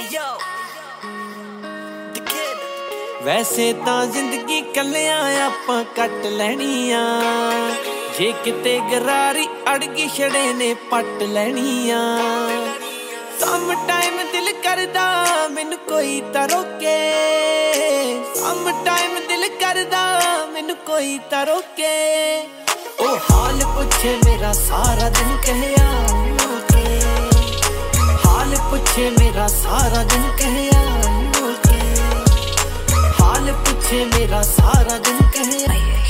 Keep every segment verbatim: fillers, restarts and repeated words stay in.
ਵੈਸੇ ਤਾਂ ਜ਼ਿੰਦਗੀ ਕੱਲਿਆਂ ਆਪਾਂ ਕੱਟ ਲੈਣੀ ਆ, ਜੇ ਕਿਤੇ ਗਰਾਰੀ ਅੜ ਗਈ ਛੜੇ ਨੇ ਪੱਟ ਲੈਣੀ ਆ। ਸਮ ਟਾਈਮ ਦਿਲ ਕਰਦਾ ਮੈਨੂੰ ਕੋਈ ਤਾਂ ਰੋਕੇ, ਸਮ ਟਾਈਮ ਦਿਲ ਕਰਦਾ ਮੈਨੂੰ ਕੋਈ ਤਾਂ ਰੋਕੇ। ਉਹ ਹਾਲ ਪੁੱਛੇ ਮੇਰਾ ਸਾਰਾ ਦਿਨ ਕਹਿਆ ਰੋਕੇ, ਹਾਲ ਪੁੱਛੇ ਮੇਰਾ ਸਾਰਾ ਦਿਨ ਕਹਿਆ ਰੋਕੇ, ਹਾਲ ਪੁੱਛੇ ਮੇਰਾ ਸਾਰਾ ਦਿਨ ਕਹਿਆ।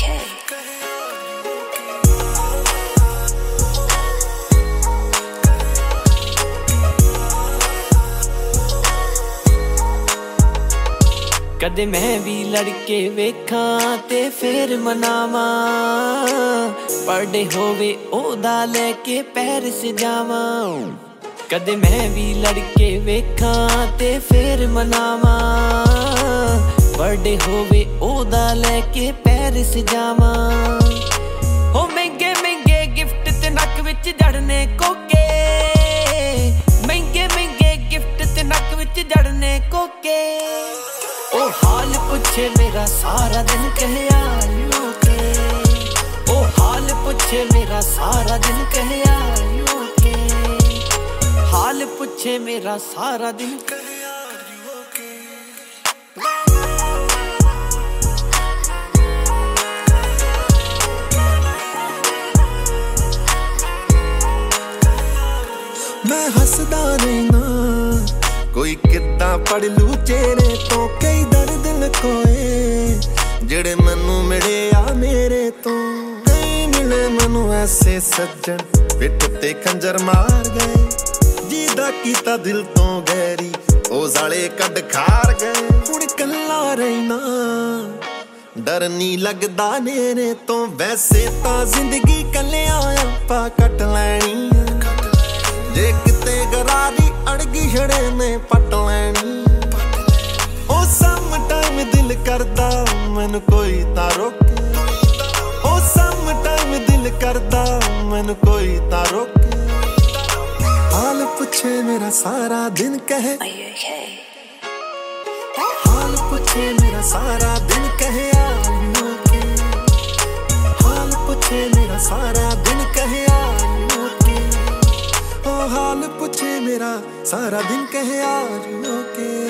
ਕਦੇ ਮੈਂ ਵੀ ਲੜਕੇ ਵੇਖਾਂ ਤੇ ਫੇਰ ਮਨਾਵਾਂ, ਬਰਥਡੇ ਹੋਵੇ ਉਹਦਾ ਲੈ ਕੇ ਪੈਰਿਸ ਜਾਵਾਂ। ਕਦੇ ਮੈਂ ਵੀ ਲੜਕੇ ਵੇਖਾਂ ਤੇ ਫੇਰ ਮਨਾਵਾਂ, ਬਰਥਡੇ ਹੋਵੇ ਉਹਦਾ ਲੈ ਕੇ ਪੈਰਿਸ ਜਾਵਾਂ। ਹੋ ਮਹਿੰਗੇ ਮਹਿੰਗੇ ਗਿਫਟ ਤੇ ਨੱਕ ਵਿੱਚ ਜੜਨੇ ਕੋਕੇ, ਮਹਿੰਗੇ ਮਹਿੰਗੇ ਗਿਫਟ ਤੇ ਨੱਕ ਵਿੱਚ ਜੜਨੇ ਕੋਕੇ। ਉਹ ਹਾਲ ਪੁੱਛੇ ਮੇਰਾ ਸਾਰਾ ਦਿਨ ਕਹਿਆ ਰੋਕੇ, ਉਹ ਹਾਲ ਪੁੱਛੇ ਮੇਰਾ ਸਾਰਾ ਦਿਨ ਕਹਿਆ ਰੋਕੇ, ਹਾਲ ਪੁੱਛੇ ਮੇਰਾ ਸਾਰਾ ਦਿਨ ਕਹਿਆ ਰੋਕੇ। ਮੈਂ ਹੱਸਦਾ ਰਹਿਣਾ ਕੋਈ ਕਿੱਦਾਂ ਪੜ ਲੂ ਚਿਹਰੇ ਤੋਂ, ਕਈ ਦਰਦ ਲਕੋਏ ਜਿਹੜੇ ਮੈਨੂੰ ਮਿਲੇ ਆ ਮੇਰੇ ਤੋਂ। ਨਹੀਂ ਮਿਲੇ ਮੈਨੂੰ ਐਸੇ ਸੱਜਣ ਪਿੱਠ ਤੇ ਖੰਜਰ ਮਾਰ ਗਏ, ਜਿਹਦਾ ਕੀਤਾ ਦਿਲ ਤੋਂ ਗੈਰੀ ਉਹ ਸਾਲੇ ਕੱਢ ਖਾਰ ਗਏ। ਹੁਣ ਕੱਲਾ ਰਹਿਣਾ ਡਰ ਨੀ ਲੱਗਦਾ ਨੇਰੇ ਤੋਂ, ਵੈਸੇ ਤਾਂ ਜ਼ਿੰਦਗੀ ਕੱਲਿਆਂ ਆਪਾਂ ਕੱਟ ਲੈਣੀ ਆ, ਜੇ ਕਿਤੇ ਗਰਾਰੀ ਅੜ ਗਈ ਛੜੇ ਨੇ ਪੱਟ ਲੈਣੀ। ਉਹ ਸਮ ਟਾਈਮ ਦਿਲ ਕਰਦਾ ਮੈਨੂੰ ਕੋਈ ਤਾਂ ਰੋਕੇ, ਉਹ ਸਮ ਟਾਈਮ ਦਿਲ ਕਰਦਾ ਮੈਨੂੰ ਕੋਈ ਤਾਂ ਰੋਕੇ। ਹਾਲ ਪੁੱਛੇ ਮੇਰਾ ਸਾਰਾ ਦਿਨ ਕਹੇ, ਹਾਲ ਪੁੱਛੇ ਮੇਰਾ ਸਾਰਾ ਦਿਨ ਕਹਿਆ ਰੋਕੇ, ਹਾਲ ਪੁੱਛੇ ਮੇਰਾ ਸਾਰਾ ਦਿਨ ਕਹਿਆ ਰੋਕੇ, ਉਹ ਹਾਲ ਪੁੱਛੇ ਮੇਰਾ ਸਾਰਾ ਦਿਨ ਕਹਿਆ ਰੋਕੇ।